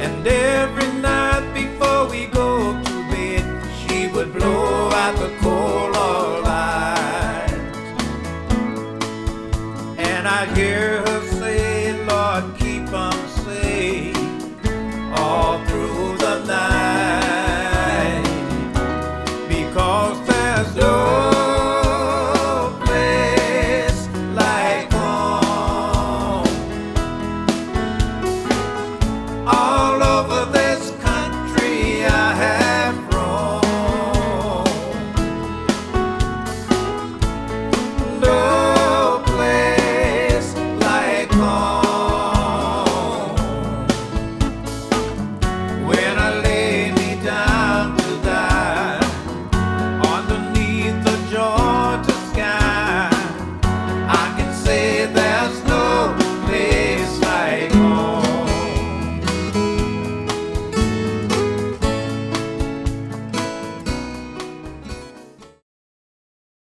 And every night before we go to bed, she would blow out the coal all night. And I'd hear her say, Lord, keep 'em